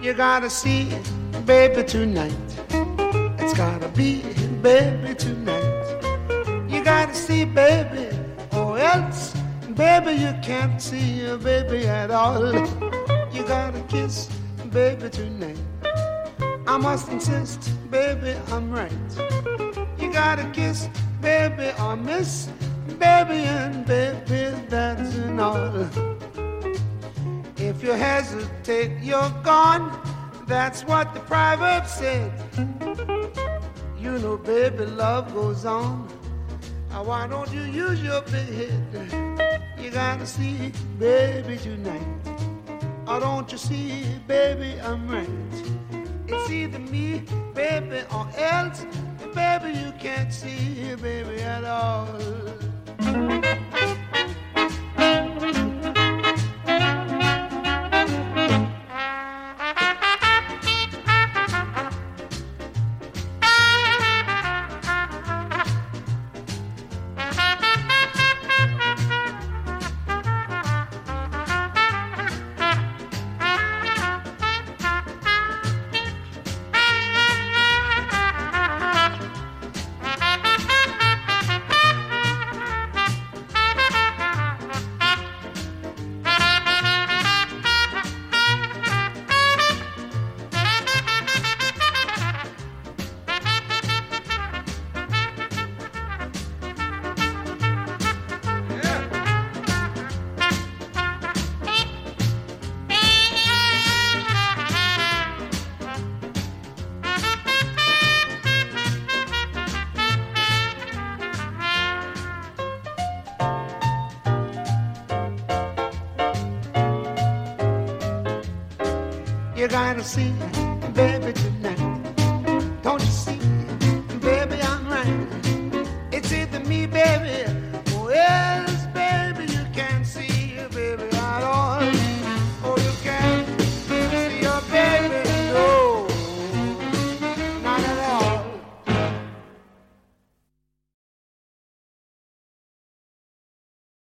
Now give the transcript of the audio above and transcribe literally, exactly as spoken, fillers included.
You gotta see, baby, tonight. It's gotta be, baby, tonight. You gotta see, baby, or else, baby, you can't see your baby at all. You gotta kiss, baby, tonight. I must insist, baby, I'm right. You gotta kiss, baby, or miss, baby, and baby, that's an all. If you hesitate, you're gone. That's what the proverb said. You know, baby, love goes on. Now, why don't you use your big head? You gotta see, baby, tonight. Or don't you see, baby, I'm right. It's either me, baby, or else, baby, you can't see, baby, at all. You gotta see, baby, tonight. Don't you see, baby, I'm right. It's either me, baby,